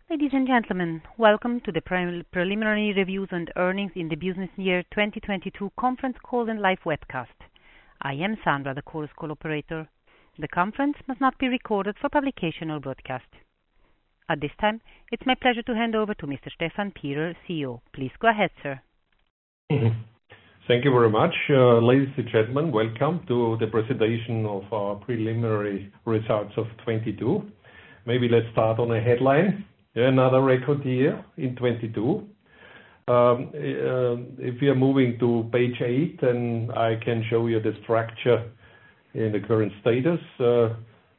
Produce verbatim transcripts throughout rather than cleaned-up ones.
Ladies and gentlemen, welcome to the pre- preliminary reviews and earnings in the business year twenty twenty-two conference call and live webcast. I am Sandra, the Chorus Call operator. The conference must not be recorded for publication or broadcast. At this time, it's my pleasure to hand over to Mister Stefan Pierer, C E O. Please go ahead, sir. Thank you very much. Uh, ladies and gentlemen, welcome to the presentation of our preliminary results of twenty-two. Maybe let's start on a headline. Another record year in twenty-two. Um, uh, if we are moving to page eight, then I can show you the structure in the current status. Uh,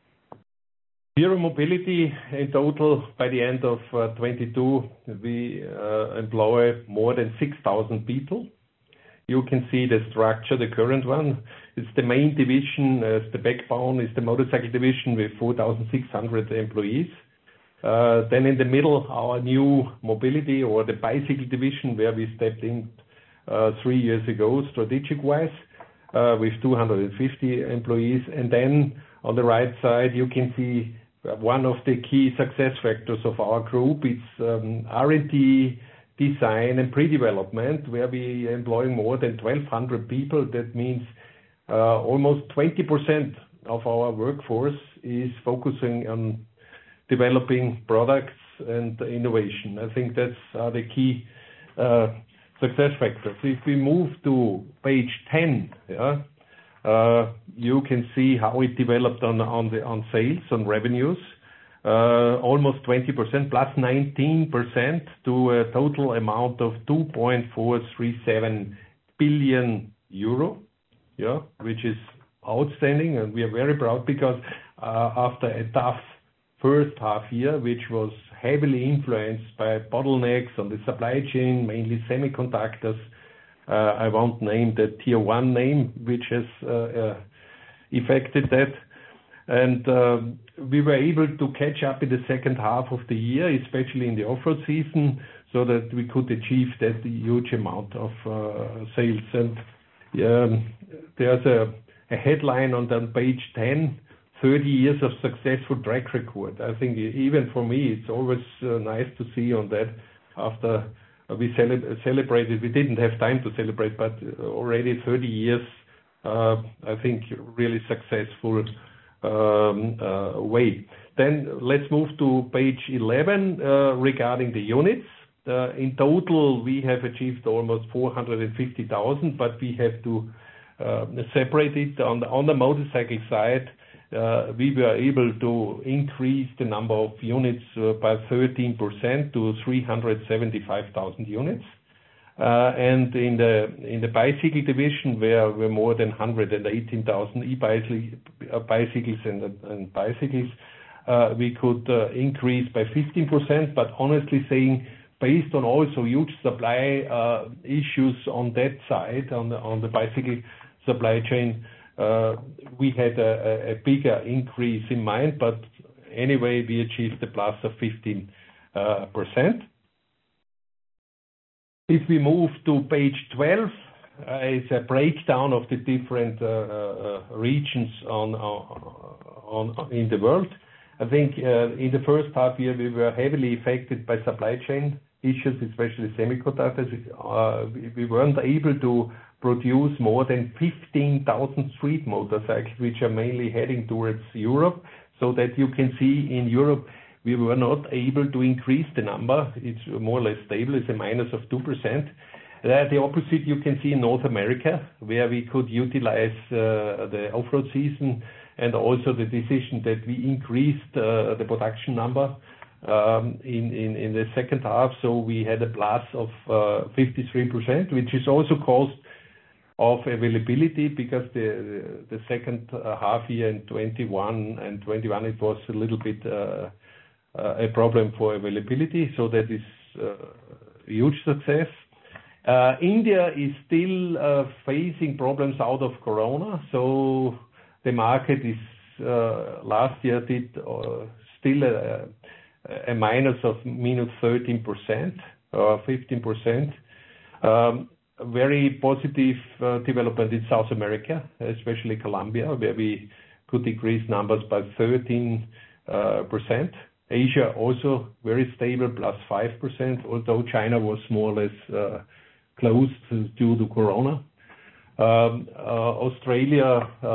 Zero Mobility in total, by the end of uh, twenty-two, we uh, employ more than six thousand people. You can see the structure, the current one. It's the main division, as the backbone is the motorcycle division with four thousand six hundred employees. Uh, then in the middle, our new mobility or the bicycle division, where we stepped in uh, three years ago, strategic-wise, uh, with two hundred fifty employees. And then on the right side, you can see one of the key success factors of our group. It's um, R and D, design and pre-development, where we employ more than twelve hundred people. That means uh, almost twenty percent of our workforce is focusing on developing products and innovation. I think that's uh, the key uh, success factors. If we move to page ten, yeah, uh, you can see how it developed on on the on sales, on revenues, uh, almost twenty percent, plus nineteen percent to a total amount of two point four three seven billion euro, yeah, which is outstanding, and we are very proud because uh, after a tough first half year, which was heavily influenced by bottlenecks on the supply chain, mainly semiconductors. Uh, I won't name the tier one name, which has uh, uh, affected that. And uh, we were able to catch up in the second half of the year, especially in the off-road season, so that we could achieve that huge amount of uh, sales. And um, there's a, a headline on the page ten, thirty years of successful track record. I think even for me, it's always uh, nice to see on that after we cele- celebrated. We didn't have time to celebrate, but already thirty years, uh, I think really successful um, uh, way. Then let's move to page eleven uh, regarding the units. Uh, in total, we have achieved almost four hundred fifty thousand, but we have to uh, separate it. On the, on the motorcycle side, Uh, we were able to increase the number of units uh, by thirteen percent to three hundred seventy-five thousand units. Uh, and in the in the bicycle division, where we're more than one hundred eighteen thousand e-bicycles and, and bicycles, uh, we could uh, increase by fifteen percent. But honestly saying, based on also huge supply uh, issues on that side, on the, on the bicycle supply chain, Uh, we had a, a, a bigger increase in mind, but anyway, we achieved a plus of fifteen percent. Uh, if we move to page twelve, uh, it's a breakdown of the different uh, uh, regions on, on, on in the world. I think uh, in the first half year, we were heavily affected by supply chain issues, especially semiconductors. Uh, we, we weren't able to produce more than fifteen thousand street motorcycles, which are mainly heading towards Europe, so that you can see in Europe we were not able to increase the number. It's more or less stable. It's a minus of two percent. Uh, the opposite you can see in North America, where we could utilize uh, the off-road season, and also the decision that we increased uh, the production number um, in, in, in the second half. So we had a plus of uh, fifty-three percent, which is also caused of availability, because the the second uh, half year in twenty-one and twenty-one, it was a little bit uh, uh, a problem for availability. So that is uh, a huge success. Uh, India is still uh, facing problems out of Corona. So the market is uh, last year did uh, still a, a minus of minus thirteen percent or fifteen percent. Um, Very positive uh, development in South America, especially Colombia, where we could increase numbers by thirteen percent. Asia also very stable, plus five percent, although China was more or less uh, closed due to Corona. Um, uh, Australia uh,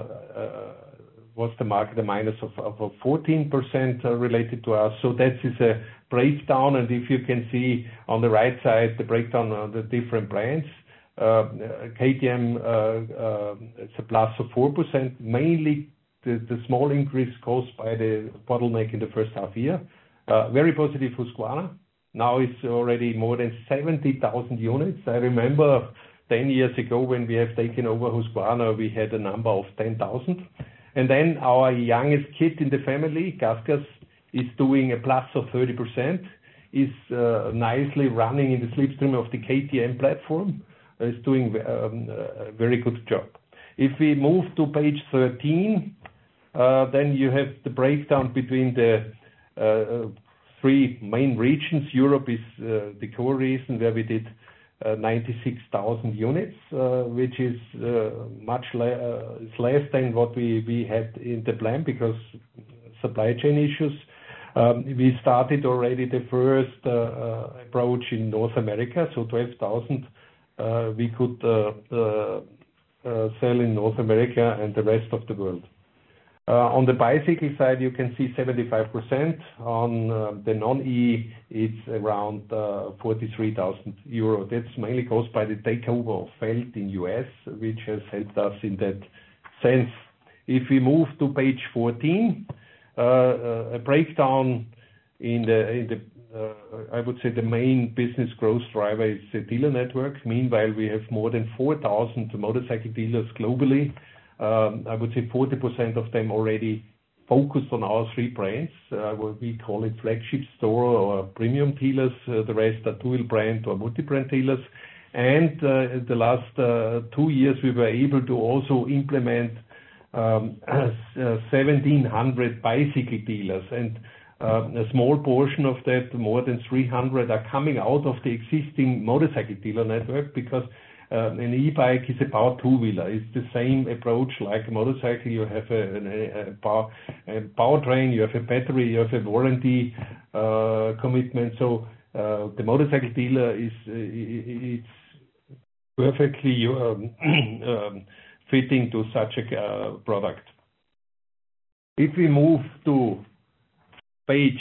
uh, was the market a minus of, of fourteen percent uh, related to us. So that is a breakdown, and if you can see on the right side the breakdown of the different brands. Uh, K T M, uh, uh, it's a plus of four percent, mainly the, the small increase caused by the bottleneck in the first half year. Uh, very positive Husqvarna. Now it's already more than seventy thousand units. I remember ten years ago when we have taken over Husqvarna, we had a number of ten thousand. And then our youngest kid in the family, Gasgas, is doing a plus of thirty percent, is uh, nicely running in the slipstream of the K T M platform. Is doing um, a very good job. If we move to page thirteen, uh, then you have the breakdown between the uh, three main regions. Europe is uh, the core region where we did uh, ninety-six thousand units, uh, which is uh, much le uh, is less than what we, we had in the plan because supply chain issues. Um, we started already the first uh, uh, approach in North America, so twelve thousand. Uh, we could uh, uh, uh, sell in North America and the rest of the world. Uh, on the bicycle side, you can see seventy-five percent. On uh, the non-E, it's around uh, forty-three thousand euro. That's mainly caused by the takeover of Felt in U S, which has helped us in that sense. If we move to page fourteen, uh, uh, a breakdown in the in the Uh, I would say the main business growth driver is the dealer network. Meanwhile, we have more than four thousand motorcycle dealers globally. Um, I would say forty percent of them already focused on our three brands. Uh, what we call it flagship store or premium dealers. Uh, the rest are dual brand or multi-brand dealers. And uh, the last uh, two years, we were able to also implement um, seventeen hundred bicycle dealers. And Uh, a small portion of that, more than three hundred, are coming out of the existing motorcycle dealer network because uh, an e-bike is a power two-wheeler. It's the same approach like a motorcycle. You have a, a, a, power, a powertrain, you have a battery, you have a warranty uh, commitment. So uh, the motorcycle dealer is uh, it's perfectly um, um, fitting to such a uh, product. If we move to page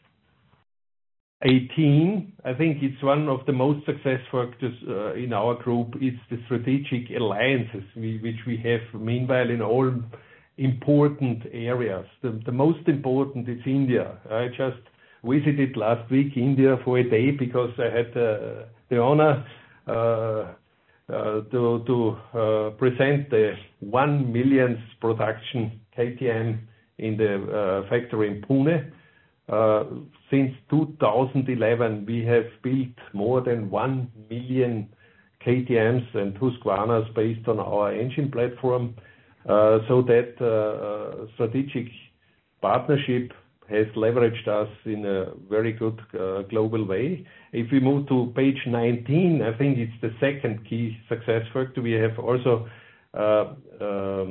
eighteen, I think it's one of the most success factors uh, in our group. It's the strategic alliances we, which we have meanwhile in all important areas. The, the most important is India. I just visited last week India for a day because I had uh, the honor uh, uh, to, to uh, present the one millionth production K T M in the uh, factory in Pune. Uh, since two thousand eleven, we have built more than one million K T Ms and Husqvarnas based on our engine platform. Uh, so that uh, strategic partnership has leveraged us in a very good uh, global way. If we move to page nineteen, I think it's the second key success factor. We have also uh, um,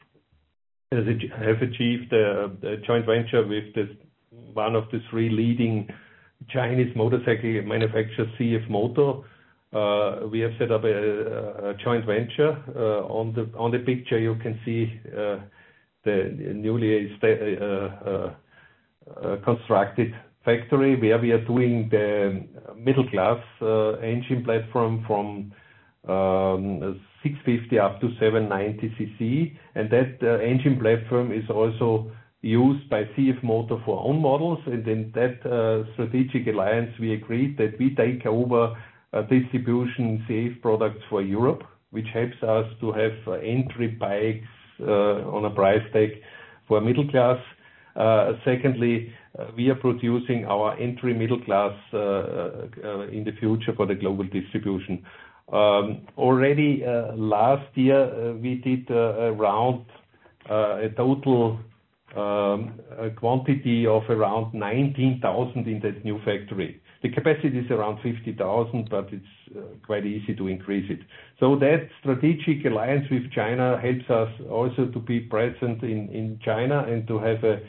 have achieved a, a joint venture with the one of the three leading Chinese motorcycle manufacturers, C F Moto. Uh, we have set up a, a joint venture. Uh, on the on the picture, you can see uh, the newly uh, uh, uh, constructed factory where we are doing the middle class uh, engine platform from um, six fifty up to seven ninety c c, and that uh, engine platform is also used by C F Moto for own models, and in that uh, strategic alliance we agreed that we take over uh, distribution C F products for Europe, which helps us to have uh, entry bikes uh, on a price tag for middle class. Uh, secondly, uh, we are producing our entry middle class uh, uh, in the future for the global distribution. Um, already uh, last year uh, we did uh, around uh, a total Um, a quantity of around nineteen thousand in that new factory. The capacity is around fifty thousand, but it's uh, quite easy to increase it. So that strategic alliance with China helps us also to be present in, in China and to have a,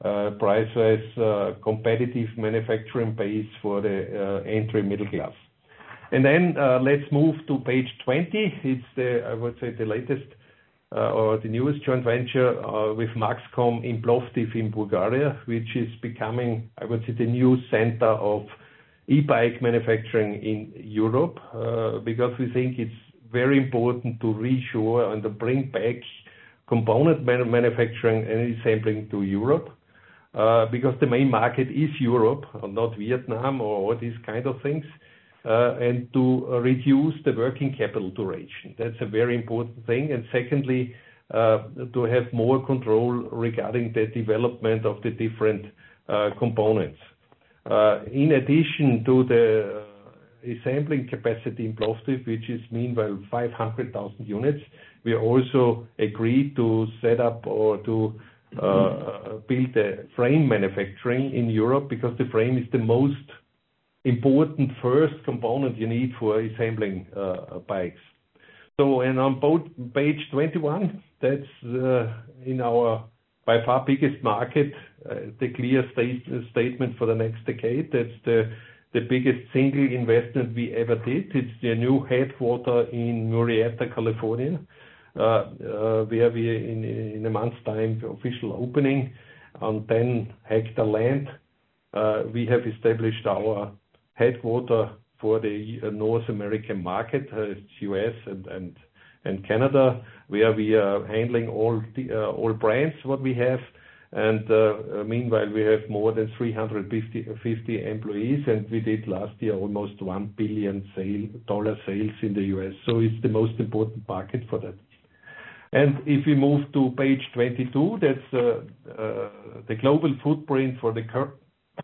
uh, price-wise uh, competitive manufacturing base for the uh, entry middle class. And then uh, let's move to page twenty. It's the, I would say, the latest uh, or the newest joint venture uh, with Maxcom in Plovdiv in Bulgaria, which is becoming, I would say, the new center of e-bike manufacturing in Europe, uh, because we think it's very important to reshore and to bring back component man- manufacturing and assembling to Europe, uh, because the main market is Europe, not Vietnam or all these kind of things. Uh, and to uh, reduce the working capital duration. That's a very important thing. And secondly, uh, to have more control regarding the development of the different uh, components. Uh, in addition to the assembling capacity in Plovdiv, which is meanwhile five hundred thousand units, we also agreed to set up or to uh, build a frame manufacturing in Europe, because the frame is the most important first component you need for assembling uh, bikes. So, and on both page twenty-one, that's uh, in our by far biggest market, uh, the clear state, statement for the next decade. That's the the biggest single investment we ever did. It's the new headquarters in Murrieta, California, uh, uh, where we in in a month's time official opening on ten hectare land. Uh, we have established our headquarter for the North American market, uh, U S and, and and Canada, where we are handling all the, uh, all brands what we have, and uh, meanwhile we have more than three hundred fifty employees, and we did last year almost one billion sale, dollar sales in the U S. So it's the most important market for that. And if we move to page twenty-two, that's uh, uh, the global footprint for the current.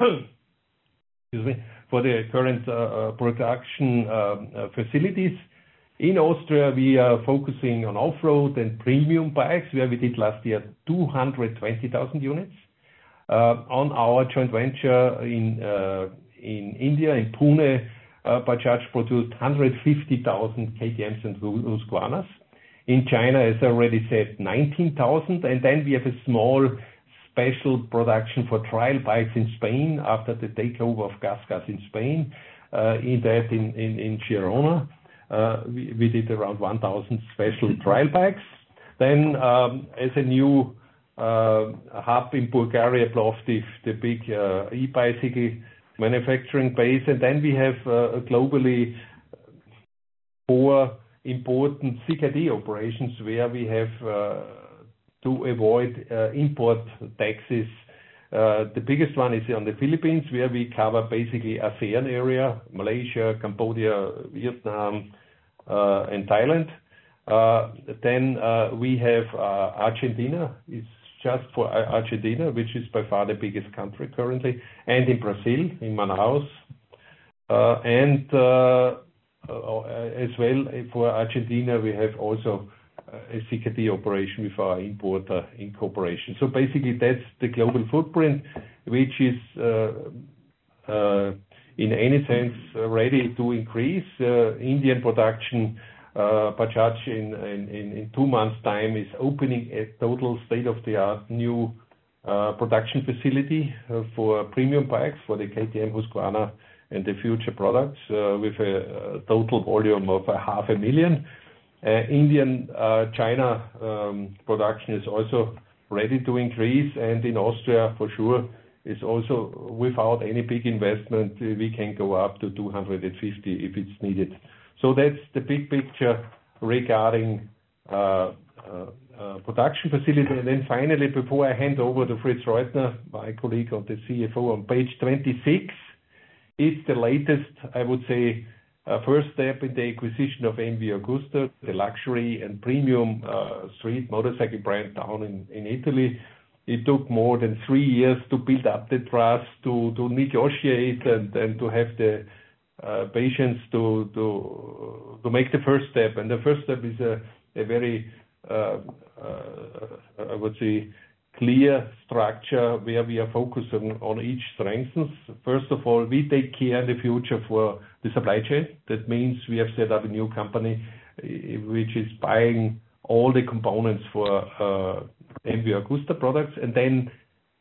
Excuse me. For the current uh, production uh, uh, facilities. In Austria, we are focusing on off-road and premium bikes, where we did last year two hundred twenty thousand units. Uh, on our joint venture in uh, in India, in Pune, uh, Bajaj produced one hundred fifty thousand K T Ms and Husqvarnas. In China, as I already said, nineteen thousand, and then we have a small special production for trial bikes in Spain after the takeover of GasGas in Spain. Uh, in that, in, in, in Girona, uh, we, we did around one thousand special trial bikes. Then, um, as a new uh, hub in Bulgaria, Plovdiv, the big uh, e-bicycle manufacturing base. And then we have uh, globally four important C K D operations where we have uh, to avoid uh, import taxes. Uh, the biggest one is on the Philippines, where we cover basically ASEAN area, Malaysia, Cambodia, Vietnam, uh, and Thailand. Uh, then uh, we have uh, Argentina. It's just for Argentina, which is by far the biggest country currently, and in Brazil, in Manaus. Uh, and uh, uh, as well for Argentina, we have also a C K D operation with our importer in cooperation. So basically, that's the global footprint, which is uh, uh, in any sense ready to increase. Uh, Indian production, uh, Bajaj in, in, in two months' time is opening a total state-of-the-art new uh, production facility uh, for premium bikes for the K T M, Husqvarna, and the future products uh, with a, a total volume of a half a million. Uh, Indian uh, China um, production is also ready to increase, and in Austria, for sure, is also without any big investment, uh, we can go up to two hundred fifty if it's needed. So that's the big picture regarding uh, uh, uh, production facility. And then finally, before I hand over to Fritz Reutner, my colleague on the C F O, on page twenty-six, it's the latest, I would say, Uh, first step in the acquisition of M V Agusta, the luxury and premium uh, street motorcycle brand down in, in Italy. It took more than three years to build up the trust, to, to negotiate and, and to have the uh, patience to, to to make the first step. And the first step is a, a very, uh, uh, I would say, clear structure where we are focusing on each strengths. First of all, we take care in the future for the supply chain. That means we have set up a new company which is buying all the components for uh, M V Agusta products, and then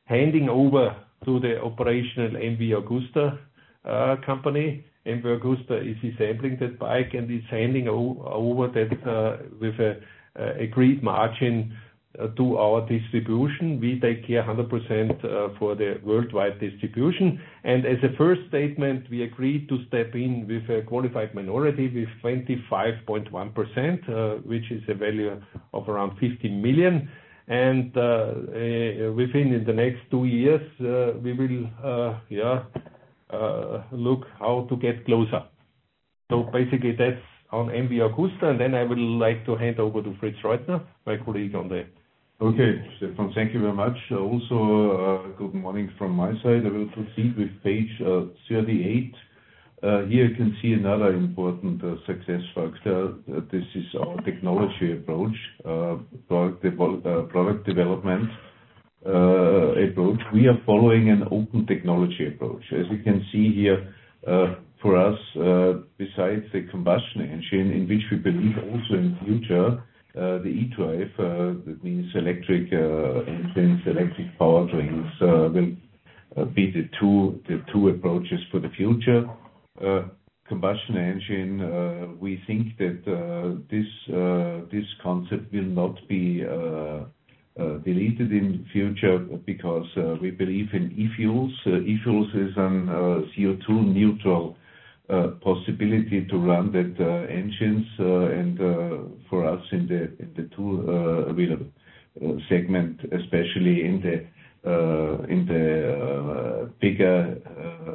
handing over to the operational M V Agusta uh, company. M V Agusta is assembling that bike and is handing over that uh, with a uh, agreed margin uh, to our distribution. We take care one hundred percent uh, for the worldwide distribution. And as a first statement, we agreed to step in with a qualified minority with twenty-five point one percent, uh, which is a value of around fifty million. And uh, uh, within in the next two years, uh, we will, uh, yeah, uh, look how to get closer. So basically, that's on M V Agusta, and then I would like to hand over to Fritz Reutner, my colleague on the. Okay, Stefan, thank you very much. Also, uh, good morning from my side. I will proceed with page uh, thirty-eight. Uh, here you can see another important uh, success factor. Uh, this is our technology approach, uh, product, uh, product development uh, approach. We are following an open technology approach. As you can see here, uh, for us, uh, besides the combustion engine, in which we believe also in the future, uh, the e-drive, uh, that means electric uh, engines, electric powertrains, uh, will uh, be the two the two approaches for the future. Uh, combustion engine, uh, we think that uh, this uh, this concept will not be uh, uh, deleted in future because uh, we believe in e-fuels. Uh, e-fuels is an uh, C O two neutral uh, possibility to run that uh, engines, uh, and uh, for us in the in the two uh, available uh, segment, especially in the uh, in the uh, bigger Uh,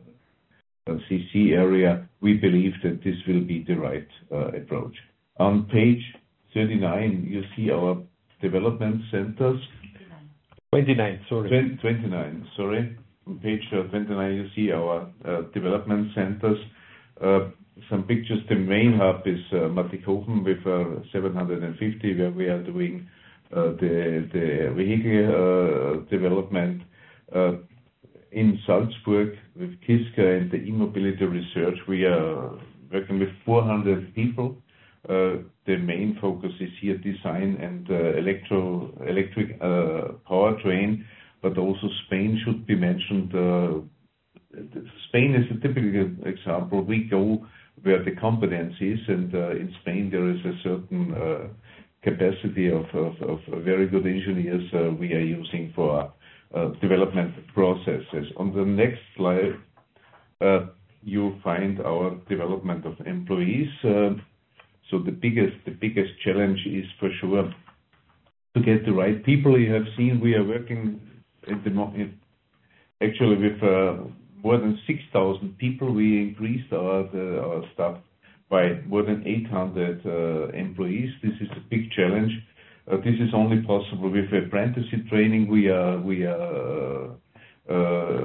C C area, we believe that this will be the right uh, approach. On page thirty-nine, you see our development centers. twenty-nine, sorry. twenty-nine, sorry. On page uh, twenty-nine, you see our uh, development centers. Uh, some pictures. The main hub is uh, Mattighofen with uh, seven hundred fifty, where we are doing uh, the, the vehicle uh, development. Uh, In Salzburg, with Kiska and the e-mobility research, we are working with four hundred people. Uh, the main focus is here design and uh, electro electric uh, powertrain, but also Spain should be mentioned. Uh, Spain is a typical example. We go where the competence is, and uh, in Spain there is a certain uh, capacity of, of, of very good engineers uh, we are using for Uh, development processes. On the next slide, uh, you find our development of employees. Uh, so the biggest, the biggest challenge is for sure to get the right people. You have seen we are working at the moment actually with uh, more than six thousand people. We increased our the, our staff by more than eight hundred uh, employees. This is a big challenge. Uh, this is only possible with apprenticeship training. We are we are uh,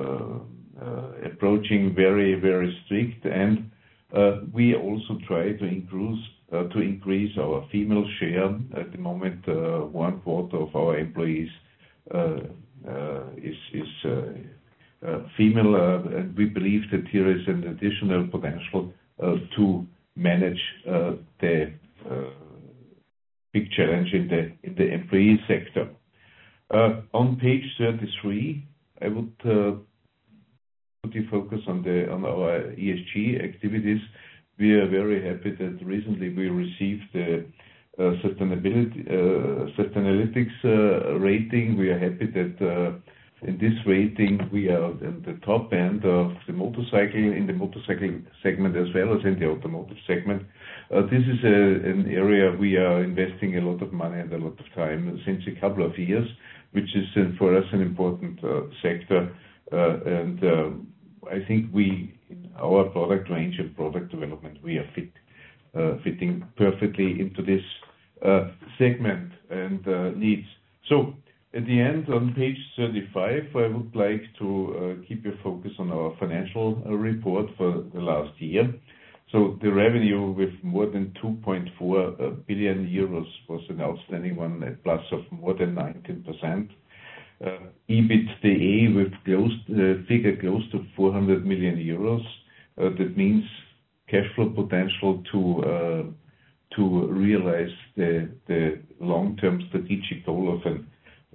uh, approaching very very strict, and uh, we also try to increase uh, to increase our female share. At the moment, uh, one quarter of our employees uh, uh, is is uh, uh, female, uh, and we believe that here is an additional potential uh, to manage uh, the uh, big challenge in the in the employee sector. Uh, on page thirty-three, I would uh, put the focus on the on our E S G activities. We are very happy that recently we received the uh, sustainability uh, Sustainalytics uh, rating. We are happy that uh, in this rating we are in the top end of the motorcycle in the motorcycle segment as well as in the automotive segment. Uh, this is a, an area we are investing a lot of money and a lot of time since a couple of years, which is uh, for us an important uh, sector. Uh, and uh, I think we, in our product range and product development, we are fit, uh, fitting perfectly into this uh, segment and uh, needs. So at the end, on page thirty-five, I would like to uh, keep your focus on our financial uh, report for the last year. So the revenue with more than two point four billion euros was an outstanding one, a plus of more than nineteen percent. Uh, EBITDA with close uh, figure close to four hundred million euros. Uh, that means cash flow potential to uh, to realize the the long-term strategic goal of an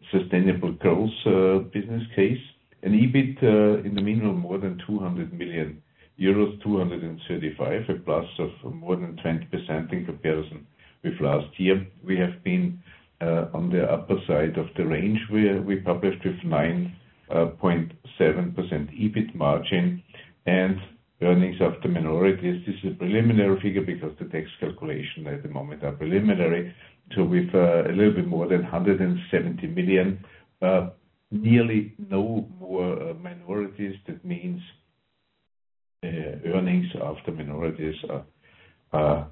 sustainable growth business case. An EBIT in the minimum more than two hundred million euros, two hundred thirty-five, a plus of more than twenty percent in comparison with last year. We have been on the upper side of the range we, we published with nine point seven percent EBIT margin, and earnings after minorities. This is a preliminary figure because the tax calculation at the moment are preliminary. So with uh, a little bit more than one hundred seventy million, uh, nearly no more uh, minorities. That means uh, earnings after minorities are, are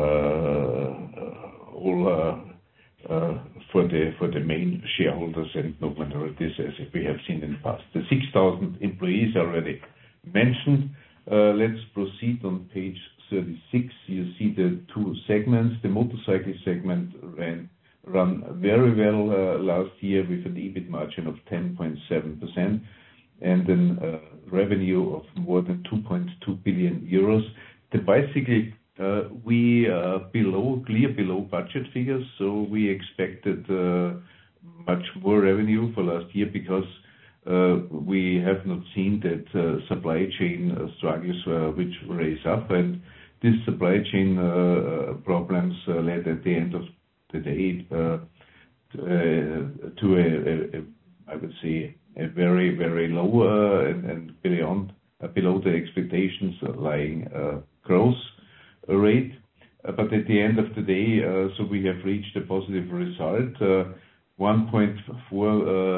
uh, all uh, uh, for the for the main shareholders and no minorities, as we have seen in the past. The six thousand employees already mentioned. Uh, let's proceed on page thirty-six. You see the two segments. The motorcycle segment ran run very well uh, last year with an EBIT margin of ten point seven percent and a uh, revenue of more than two point two billion euros. The bicycle, uh, we are below, clear below budget figures, so we expected uh, much more revenue for last year because Uh, we have not seen that uh, supply chain uh, struggles uh, which raise up, and these supply chain uh, problems uh, led at the end of the day uh, to, uh, to a, a, a, I would say, a very, very low uh, and, and beyond, uh, below the expectations lying uh, growth rate. Uh, but at the end of the day, uh, so we have reached a positive result. Uh, one point four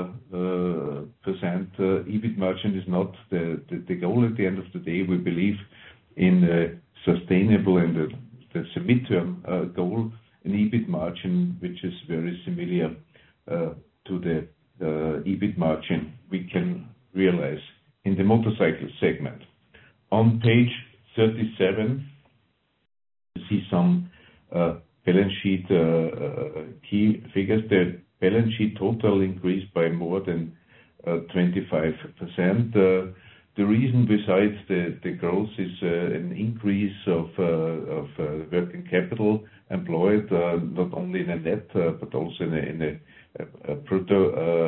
percent uh, uh, uh, EBIT margin is not the, the, the goal at the end of the day. We believe in the sustainable and the, that's a midterm uh, goal, an EBIT margin which is very similar uh, to the uh, EBIT margin we can realize in the motorcycle segment. On page thirty-seven, you see some uh, balance sheet uh, uh, key figures. The balance sheet total increased by more than uh, twenty-five percent. Uh, the reason besides the, the growth is uh, an increase of, uh, of uh, working capital employed, uh, not only in a net, uh, but also in a, in a, a, a brutto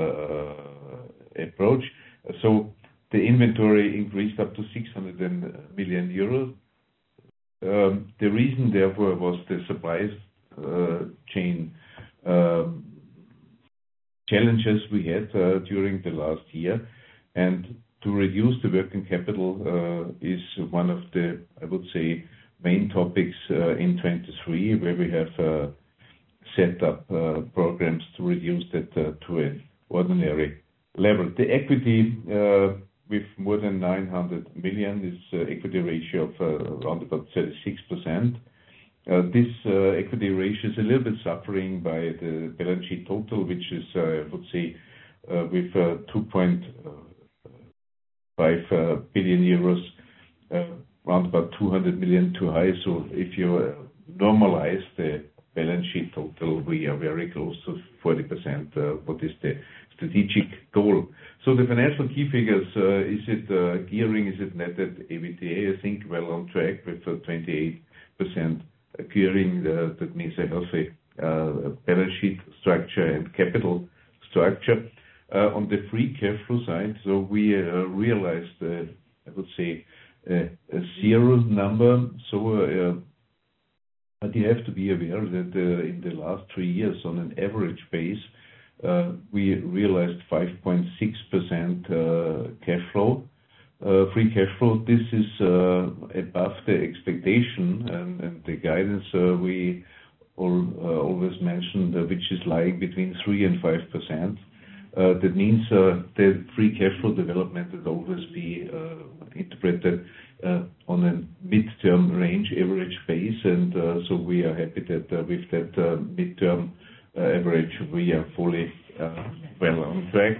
uh, approach. So the inventory increased up to six hundred million euros. Um, the reason, therefore, was the supply uh, chain um, challenges we had uh, during the last year, and to reduce the working capital uh, is one of the, I would say, main topics uh, in twenty-three, where we have uh, set up uh, programs to reduce that uh, to an ordinary level. The equity uh, with more than nine hundred million is uh, equity ratio of uh, around about thirty-six percent. Uh, this uh, equity ratio is a little bit suffering by the balance sheet total, which is, uh, I would say, uh, with uh, two point five uh, billion euros, uh, around about two hundred million too high. So if you uh, normalize the balance sheet total, we are very close to forty percent. Uh, what is the strategic goal? So the financial key figures, uh, is it uh, gearing, is it net debt EBITDA? I think well on track with uh, twenty-eight percent gearing. Uh, that means a healthy uh, balance sheet structure and capital structure. Uh, on the free cash flow side, so we uh, realized, uh, I would say, uh, a zero number. So, uh, but you have to be aware that uh, in the last three years, on an average base, uh, we realized five point six percent uh, cash flow, uh, free cash flow. This is uh, above the expectation and, and the guidance uh, we all, uh, always mentioned, uh, which is lying between three and five percent. Uh, that means uh, the free cash flow development will always be uh, interpreted uh, on a mid-term range average base, and uh, so we are happy that uh, with that uh, mid-term uh, average we are fully uh, well on track.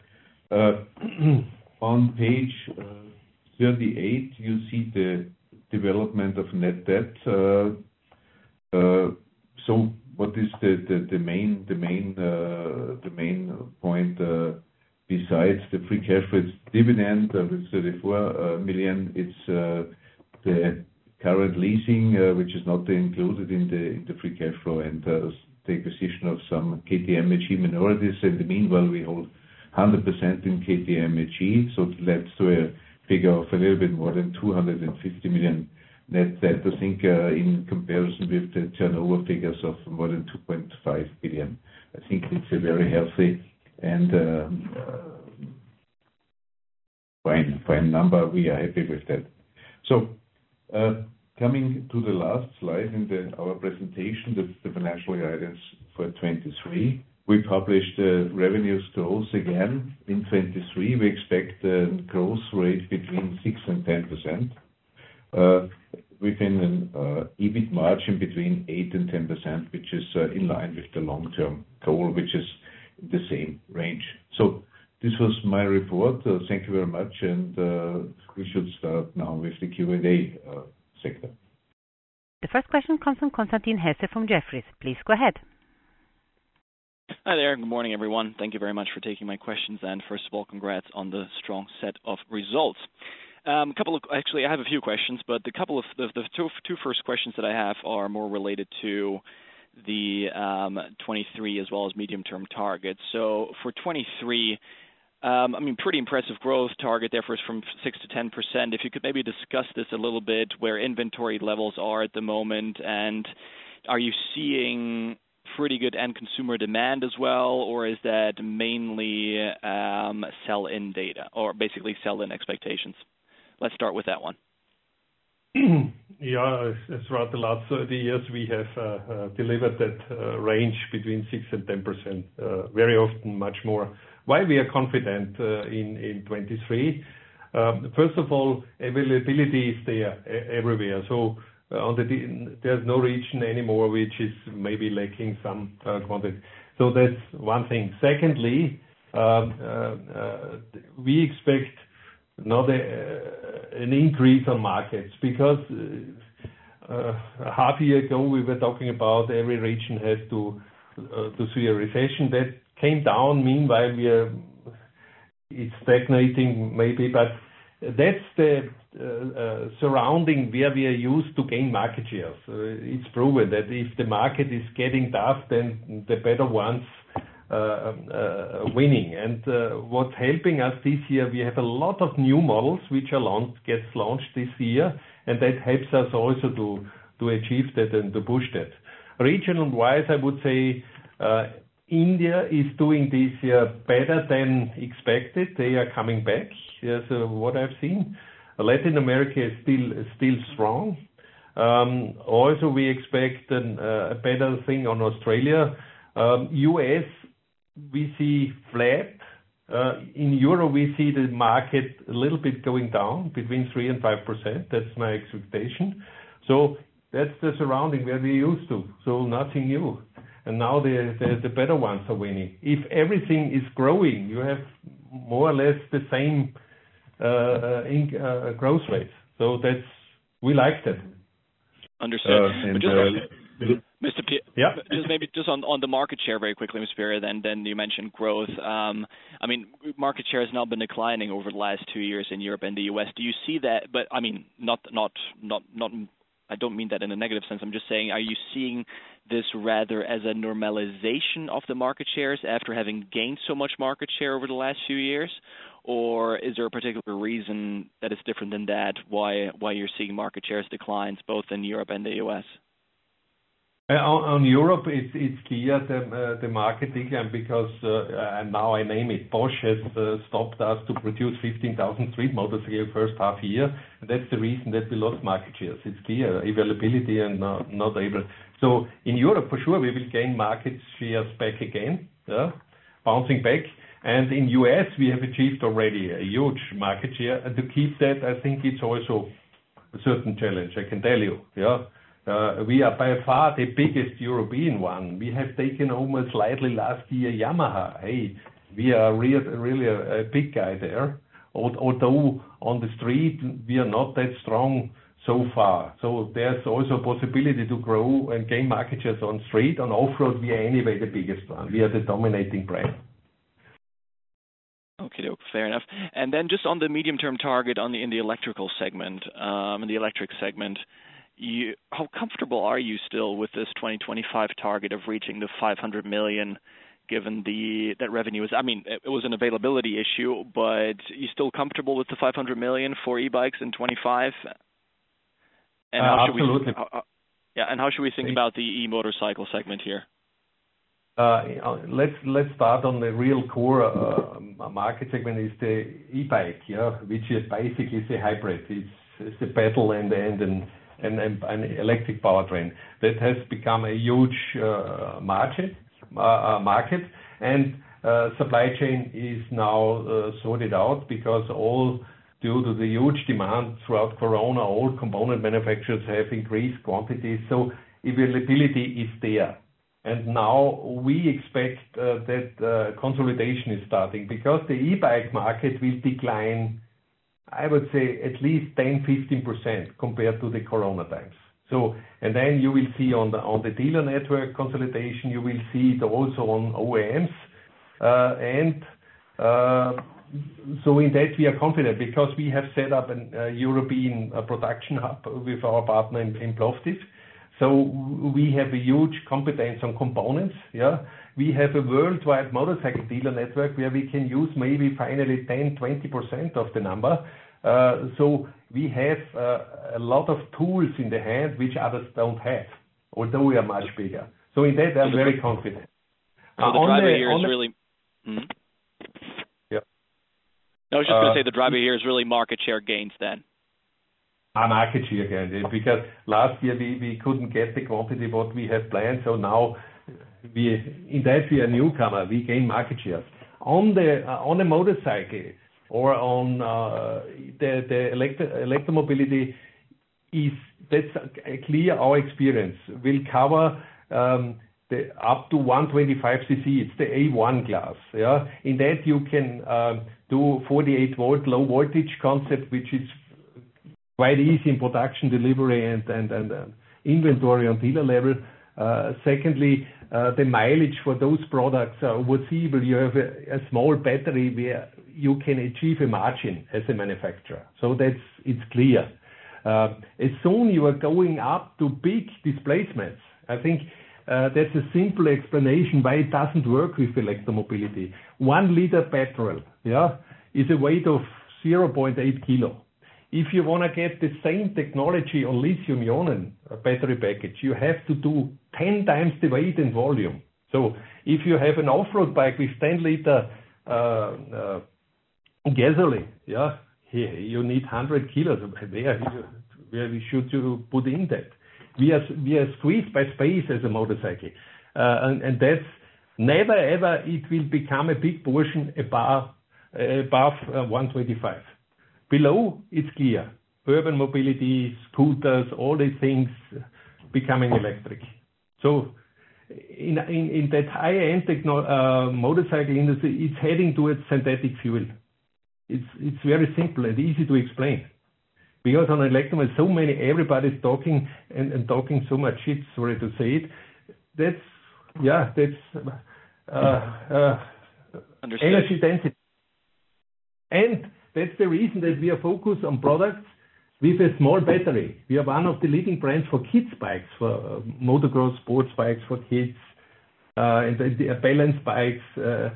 Uh, on page uh, thirty-eight, you see the development of net debt. Uh, uh, so what is the, the, the main the main uh, the main point uh, besides the free cash flow? It's dividend uh, with thirty-four million. It's uh, the current leasing, uh, which is not included in the in the free cash flow, and uh, the acquisition of some K T M A G minorities. In the meanwhile, we hold one hundred percent in K T M A G, so it leads to a figure of a little bit more than two hundred fifty million net debt. I think uh, in comparison with the turnover figures of more than two point five billion, I think it's a very healthy and uh, uh, fine, fine number. We are happy with that. So, uh, coming to the last slide in the, our presentation, the, the financial guidance for twenty-three. We published uh, revenues growth again in twenty-three. We expect a growth rate between six and ten percent, uh, within an uh, EBIT margin between eight and ten percent, which is uh, in line with the long-term goal, which is the same range. So this was my report. Uh, thank you very much, and uh, we should start now with the Q and A uh, sector. The first question comes from Constantin Hesse from Jefferies. Please go ahead. Hi there. Good morning, everyone. Thank you very much for taking my questions. And first of all, congrats on the strong set of results. Um, a couple of actually, I have a few questions, but the couple of the, the two, two first questions that I have are more related to the um, twenty-three as well as medium-term targets. So for twenty-three, um, I mean, pretty impressive growth target there for from six to ten percent. If you could maybe discuss this a little bit, where inventory levels are at the moment, and are you seeing pretty good end consumer demand as well, or is that mainly um, sell-in data, or basically sell-in expectations? Let's start with that one. Yeah, throughout the last thirty years, we have uh, uh, delivered that uh, range between six and ten percent, uh, very often much more. Why we are confident uh, in, in twenty-three? Um, first of all, availability is there everywhere. So uh, on the there's no region anymore which is maybe lacking some uh, quantity. So that's one thing. Secondly, um, uh, uh, we expect not a, uh, an increase on markets, because uh, uh, a half year ago we were talking about every region has to uh, to see a recession. That came down. Meanwhile, we are it's stagnating maybe, but that's the uh, uh, surrounding where we are used to gain market shares. Uh, it's proven that if the market is getting tough, then the better ones uh, uh, winning. And uh, what's helping us this year, we have a lot of new models which are launched, gets launched this year, and that helps us also to to achieve that and to push that. Regional wise, I would say uh, India is doing this year better than expected. They are coming back. Yes, uh, what I've seen. Latin America is still still strong. Um, also, we expect an, uh, a better thing on Australia. Um, U S, we see flat. Uh, in Euro, we see the market a little bit going down between three and five percent. That's my expectation. So that's the surrounding where we're used to. So nothing new. And now the, the, the better ones are winning. If everything is growing, you have more or less the same uh, in, uh, growth rates. So that's, we like that. Understood. Uh, and, just, uh, Mister P, yeah. just maybe just on, on the market share very quickly, Mister Pierre, then, then you mentioned growth. Um, I mean, market share has now been declining over the last two years in Europe and the U S. Do you see that? But I mean, not, not, not, not, I don't mean that in a negative sense. I'm just saying, are you seeing this rather as a normalization of the market shares after having gained so much market share over the last few years? Or is there a particular reason that is different than that, why why you're seeing market shares declines both in Europe and the U S? Uh, on, on Europe, it's, it's clear the, uh, the market decline because, uh, and now I name it, Bosch has uh, stopped us to produce fifteen thousand street motors in the first half year. And that's the reason that we lost market shares. It's clear, availability and not, not able. So in Europe, for sure, we will gain market shares back again, yeah, bouncing back. And in U S, we have achieved already a huge market share. And to keep that, I think it's also a certain challenge, I can tell you, yeah. Uh, we are by far the biggest European one. We have taken over slightly last year Yamaha. Hey, we are real, really a, a big guy there. Although on the street we are not that strong so far. So there's also a possibility to grow and gain market shares on street. On off-road, we are anyway the biggest one. We are the dominating brand. Okay, fair enough. And then just on the medium-term target on the in the electrical segment, um, in the electric segment, you, how comfortable are you still with this twenty twenty-five target of reaching the five hundred million, given the that revenue is, I mean, it was an availability issue, but you still comfortable with the five hundred million for e-bikes in twenty-five? And how Uh, should absolutely. we, uh, yeah, and how should we think about the e-motorcycle segment here? Uh, let's let's start on the real core uh, market segment is the e-bike, yeah, which is basically the hybrid. It's, it's the pedal and and an, an, an electric powertrain that has become a huge uh, market uh, market, and uh, supply chain is now uh, sorted out because all due to the huge demand throughout Corona, all component manufacturers have increased quantities, so availability is there. And now we expect uh, that uh, consolidation is starting because the e-bike market will decline, I would say, at least ten to fifteen percent compared to the Corona times. So, and then you will see on the on the dealer network consolidation, you will see it also on O E Ms. Uh, and uh, so in that we are confident because we have set up a uh, European uh, production hub with our partner in, in Plovdiv. So we have a huge competence on components. Yeah, we have a worldwide motorcycle dealer network where we can use maybe finally ten to twenty percent of the number. Uh, so we have uh, a lot of tools in the hand which others don't have, although we are much bigger. So in that I'm very confident. So the uh, driver the, here is the, really. Hmm? Yeah. I was just going to uh, say the driver here is really market share gains then. Our market share gain, because last year we, we couldn't get the quantity what we had planned, so now we in that we are newcomer, we gain market shares. On the uh, on a motorcycle or on uh, the the electro electromobility is that's a clear our experience will cover um, the up to one twenty-five c c. It's the A one class. Yeah, in that you can um, do forty-eight volt low voltage concept, which is quite easy in production, delivery, and and and uh, inventory on dealer level. Uh, secondly, uh, the mileage for those products are foreseeable. You have a, a small battery where you can achieve a margin as a manufacturer. So that's it's clear. Uh, as soon you are going up to big displacements, I think uh, that's a simple explanation why it doesn't work with electromobility. One liter petrol, yeah, is a weight of zero point eight kilo. If you want to get the same technology on lithium-ion battery package, you have to do ten times the weight and volume. So if you have an off-road bike with ten liter uh, uh, gasoline, yeah, you need one hundred kilos. Where, where should you put in that? We are we are squeezed by space as a motorcycle, uh, and, and that's never ever it will become a big portion above above uh, one twenty-five. Below, it's clear. Urban mobility, scooters, all these things becoming electric. So in, in, in that high-end techno- uh, motorcycle industry, it's heading towards synthetic fuel. It's, it's very simple and easy to explain. Because on electromobility, so many, everybody's talking and, and talking so much shit, sorry to say it. That's, yeah, that's uh, uh, energy density. And that's the reason that we are focused on products with a small battery. We are one of the leading brands for kids bikes, for uh, motocross sports bikes for kids, uh, and the, the balance bikes. Uh,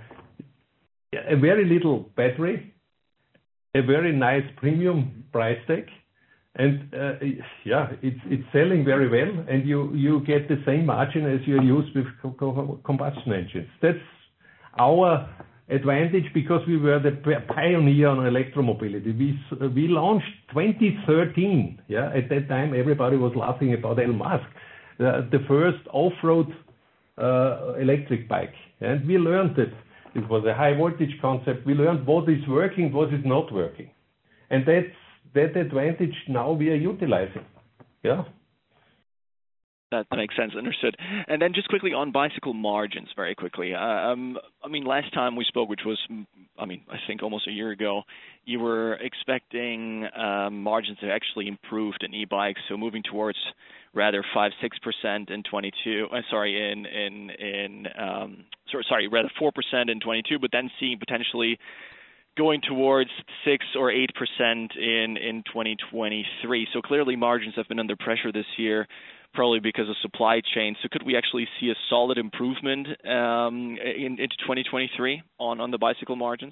a very little battery, a very nice premium price tag, and uh, yeah, it's it's selling very well, and you you get the same margin as you're used with co co combustion engines. That's our advantage because we were the pioneer on electromobility. We we launched twenty thirteen. Yeah, at that time everybody was laughing about Elon Musk, uh, the first off-road uh, electric bike, and we learned that it was a high voltage concept. We learned what is working, what is not working, and that's that advantage now we are utilizing. Yeah. That makes sense. Understood. And then just quickly on bicycle margins, very quickly. Um, I mean, last time we spoke, which was, I mean, I think almost a year ago, you were expecting um, margins to actually improved in e-bikes, so moving towards rather five, six percent in twenty-two. Uh, sorry, in in in um, sorry, sorry, rather four percent in twenty-two, but then seeing potentially going towards six or eight percent in in twenty twenty-three. So clearly margins have been under pressure this year, probably because of supply chain. So could we actually see a solid improvement um, in, into twenty twenty-three on, on the bicycle margins?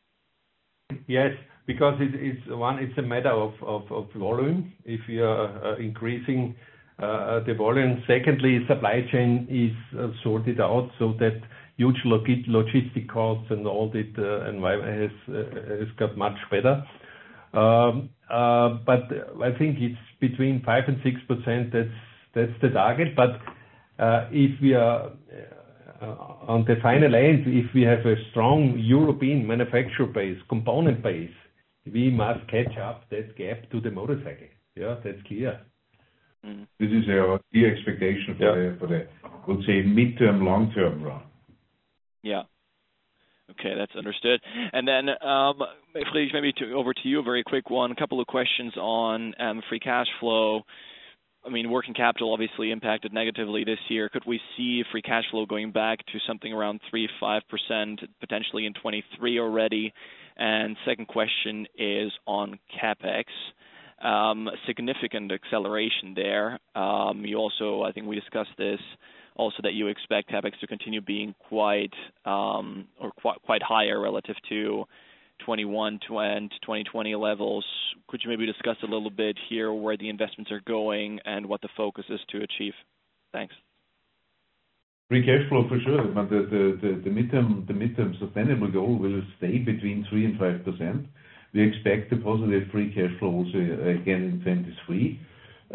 Yes, because it, it's one, it's a matter of, of, of volume. If you are uh, increasing uh, the volume. Secondly, supply chain is uh, sorted out so that huge log- logistic costs and all that uh, environment has uh, has got much better. Um, uh, but I think it's between five and six percent. That's that's the target. But uh, if we are uh, on the final end, if we have a strong European manufacturer base, component base, we must catch up that gap to the motorcycle. Yeah, that's clear. Mm. This is our clear expectation for yeah. the, for the, I would say, midterm, long-term run. Yeah. Okay, that's understood. And then, um, maybe to, over to you, a very quick one. A couple of questions on um, free cash flow. I mean, working capital obviously impacted negatively this year. Could we see free cash flow going back to something around three to five percent, potentially in twenty-three already? And second question is on CapEx. Um, significant acceleration there. Um, you also, I think we discussed this, also that you expect CapEx to continue being quite um, or quite, quite higher relative to twenty-one and twenty twenty levels. Could you maybe discuss a little bit here where the investments are going and what the focus is to achieve? Thanks. Free cash flow for sure, but the the the, the midterm the midterm sustainable goal will stay between three and five percent. We expect a positive free cash flow also again in twenty-three. Uh,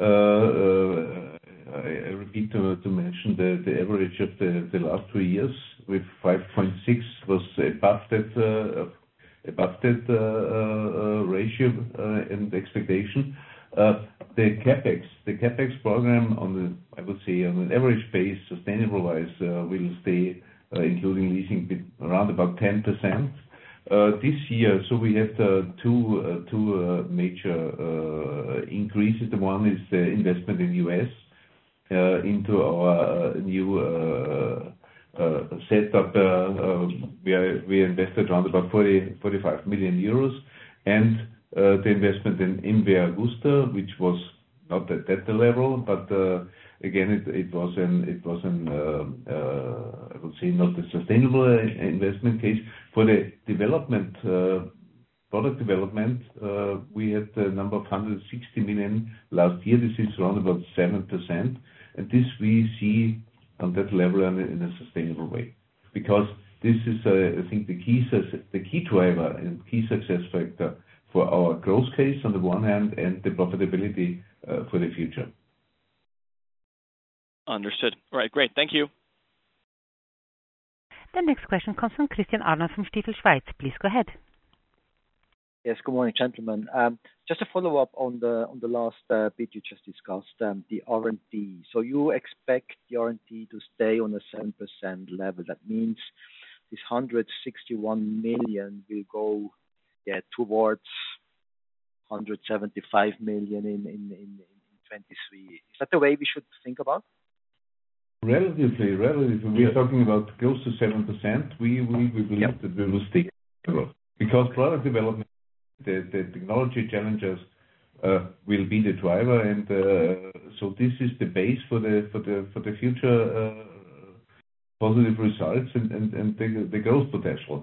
uh, I, I repeat to, to mention the, the average of the, the last two years with five point six was above that uh, above that uh, uh, ratio uh, and expectation. Uh, the capex, the capex program on the, I would say on an average base, sustainable wise, uh, will stay, uh, including leasing, around about ten percent. Uh, this year, so we have uh, two uh, two uh, major uh, increases. The one is the investment in U S uh, into our uh, new uh, uh, setup. Uh, uh, we are, we invested around about forty, forty-five million euros, and uh, the investment in Imver Augusta, which was not at that level, but uh, again, it, it was an it was an uh, uh, I would say not a sustainable investment case. For the development, uh, product development, uh, we had a number of one hundred sixty million last year. This is around about seven percent, and this we see on that level in a, in a sustainable way, because this is, uh, I think, the key the key driver and key success factor for our growth case on the one hand, and the profitability uh, for the future. Understood. All right, great. Thank you. The next question comes from Christian Arnold from Stifel Schweiz. Please go ahead. Yes, good morning, gentlemen. Um, just a follow-up on the on the last uh, bit you just discussed, um, the R and D. So you expect the R and D to stay on a seven percent level. That means this one hundred sixty-one million will go yeah, towards one hundred seventy-five million in, in, in, in twenty-three. Is that the way we should think about? Relatively, relatively, we are talking about close to seven percent. We we we believe Yep. that we will stay because product development, the the technology challenges uh, will be the driver, and uh, so this is the base for the for the for the future uh, positive results and and and the the growth potential.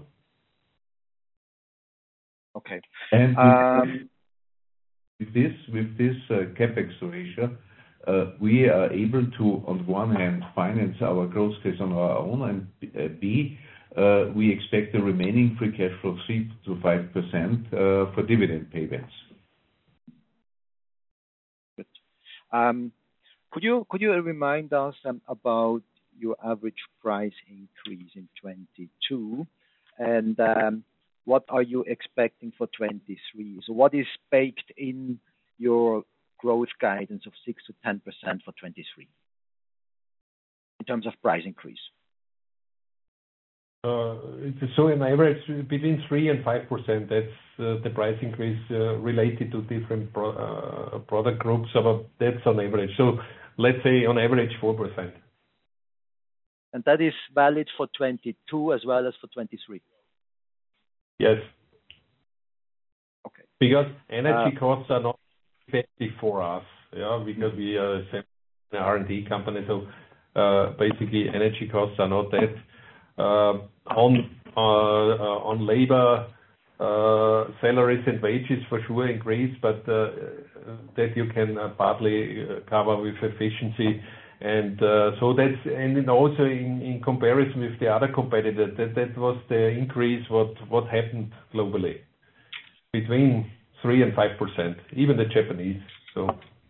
Okay. And Um, with this with this uh, capex ratio, Uh, we are able to, on the one hand, finance our growth case on our own, and uh, B, uh, we expect the remaining free cash flow three to five percent uh, for dividend payments. Good. Um, could you could you remind us um, about your average price increase in twenty-two, and um, what are you expecting for twenty-three? So what is baked in your growth guidance of six to ten percent for twenty-three in terms of price increase? Uh, so in average between three and five percent. That's uh, the price increase uh, related to different pro, uh, product groups. But that's on average. So let's say on average four percent. And that is valid for twenty-two as well as for twenty-three. Yes. Because energy costs are not effective for us, yeah, because we are an R and D company. So basically, energy costs are not that. On on labor, salaries and wages for sure increase, but that you can partly cover with efficiency. And so that's, and then also in comparison with the other competitors, that was the increase what happened globally, between three and five percent, even the Japanese, so.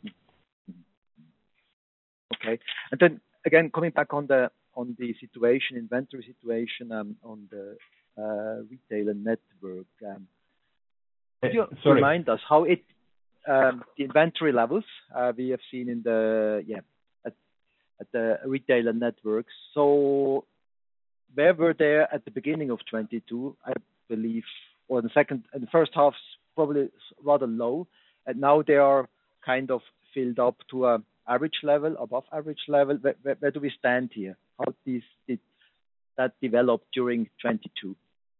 Okay. And then again, coming back on the on the situation, inventory situation, um, on the uh, retailer network. Um, could you Sorry. remind us how it um, the inventory levels uh, we have seen in the yeah at, at the retailer networks. So where were they at the beginning of twenty-two? I believe, or in the second, in the first half, probably rather low, and now they are kind of filled up to a average level, above average level. Where, where, where do we stand here? How this did that develop during twenty-two?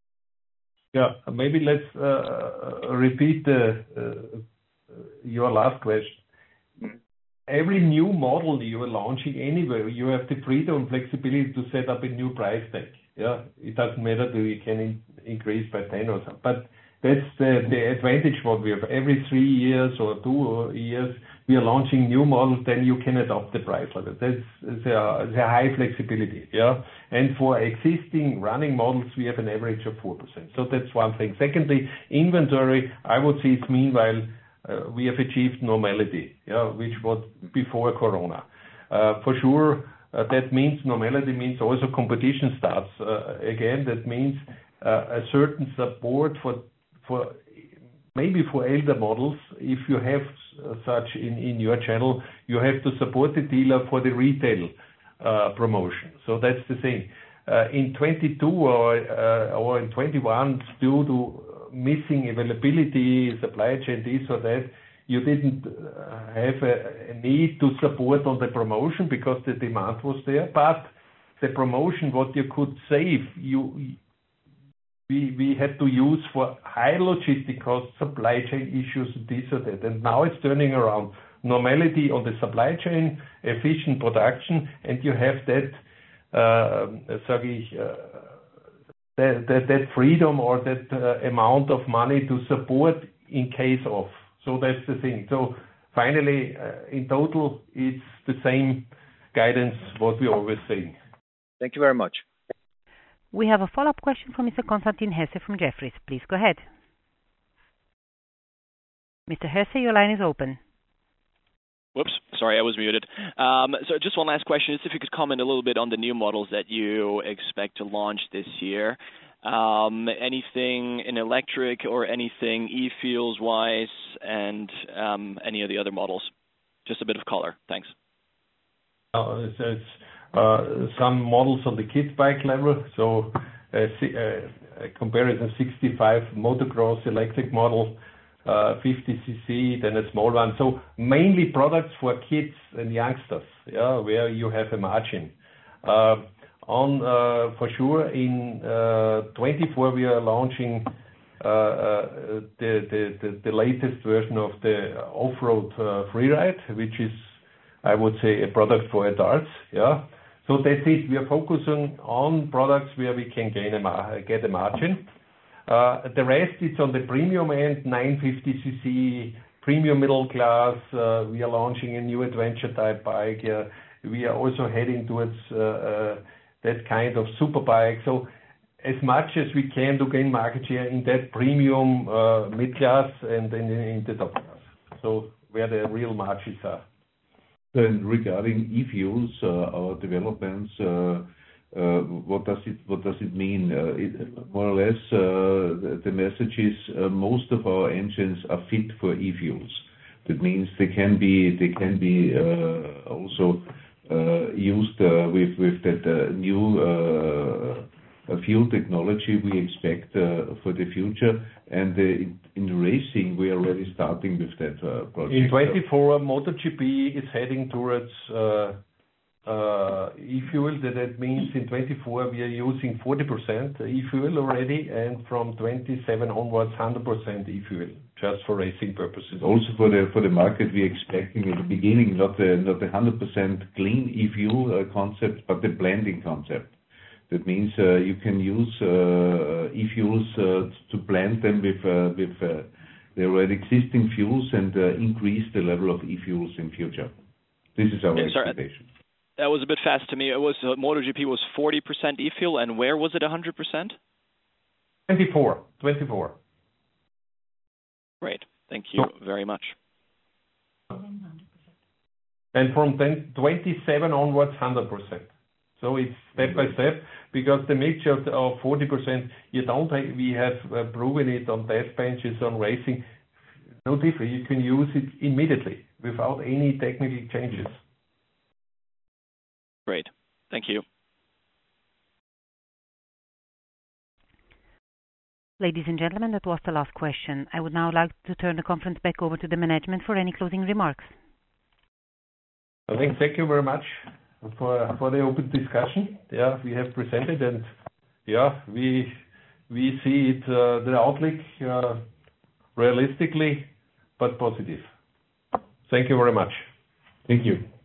Yeah, maybe let's uh, repeat the, uh, your last question. Mm. Every new model you are launching anywhere, you have the freedom and flexibility to set up a new price tag. Yeah, it doesn't matter that you can in, increase by ten or something, but that's the, the advantage what we have. Every three years or two years, we are launching new models, then you can adopt the price level. That's the, the high flexibility, yeah. And for existing running models, we have an average of four percent. So that's one thing. Secondly, inventory, I would say it's meanwhile, uh, we have achieved normality, yeah, which was before Corona. Uh, for sure, uh, that means normality means also competition starts. Uh, again, that means uh, a certain support for for maybe for elder models, if you have such in, in your channel, you have to support the dealer for the retail uh, promotion. So that's the thing. Uh, in twenty-two or uh, or in twenty-one, due to missing availability, supply chain, this or that, you didn't uh, have a, a need to support on the promotion because the demand was there. But the promotion, what you could save, you We, we had to use for high logistic costs, supply chain issues, this or that. And now it's turning around. Normality on the supply chain, efficient production, and you have that, uh, sage ich, uh, that, that, that freedom or that uh, amount of money to support in case of. So that's the thing. So finally, uh, in total, it's the same guidance what we always say. Thank you very much. We have a follow-up question from Mister Constantin Hesse from Jefferies. Please go ahead. Mister Hesse, your line is open. Whoops, sorry, I was muted. Um, so just one last question is if you could comment a little bit on the new models that you expect to launch this year. Um, anything in electric or anything e-fuels wise, and um, any of the other models? Just a bit of color. Thanks. Uh, it's, it's Uh, some models on the kit bike level, so uh, uh, a comparison sixty-five motocross electric model, uh, fifty c c, then a small one. So mainly products for kids and youngsters, yeah, where you have a margin. Uh, on uh, for sure in uh, twenty-four we are launching uh, uh, the, the the the latest version of the off-road uh, freeride, which is, I would say, a product for adults, yeah. So that's it. We are focusing on products where we can gain a mar- get a margin. Uh, the rest is on the premium end, nine fifty c c, premium middle class. Uh, we are launching a new adventure type bike. Uh, we are also heading towards uh, uh, that kind of super bike. So as much as we can to gain market share in that premium uh, mid class and in, in the top class. So where the real margins are. And regarding e-fuels, uh, our developments, uh, uh, what does it what does it mean? Uh, it, more or less, uh, the, the message is uh, most of our engines are fit for e-fuels. That means they can be they can be uh, also uh, used uh, with with that uh, new uh, fuel technology we expect uh, for the future. And uh, in, in racing, we are already starting with that uh, project. In twenty-four, MotoGP is heading towards uh, uh, e-fuel. That, that means in twenty-four we are using forty percent e-fuel already, and from twenty-seven onwards, one hundred percent e-fuel. just for racing purposes. Also for the for the market, we're expecting at the beginning, not the not the one hundred percent clean e-fuel uh, concept, but the blending concept. That means uh, you can use uh, e-fuels uh, to blend them with uh, with uh, the already existing fuels and uh, increase the level of e-fuels in future. This is our Yeah, sorry, expectation. that was a bit fast to me. It was uh, MotoGP was forty percent e-fuel, and where was it one hundred percent? twenty-four. twenty-four. Great. Thank you So, very much. and from then twenty-seven onwards, one hundred percent. So it's step by step, because the mixture of forty percent, you don't have, we have uh, proven it on test benches, on racing, no different. You can use it immediately without any technical changes. Great. Thank you. Ladies and gentlemen, that was the last question. I would now like to turn the conference back over to the management for any closing remarks. I think thank you very much for for the open discussion. Yeah, we have presented, and yeah, we we see it, uh, the outlook, uh, realistically, but positive. Thank you very much. Thank you.